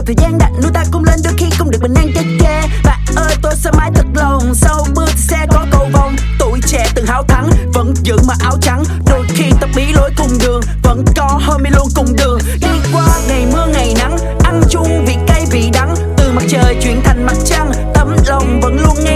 theo thời gian đặt nuôi ta không lên, đôi khi không được bình an chê chê. Bà ơi tôi sẽ mãi thật lòng, sau mưa thì sẽ có cầu vồng. Tuổi trẻ từng háo thắng vẫn giữ mà áo trắng, đôi khi ta bí lối cùng đường, vẫn có homie luôn cùng đường. Đi qua ngày mưa ngày nắng, ăn chung vị cay vị đắng, từ mặt trời chuyển thành mặt trăng, tấm lòng vẫn luôn nghe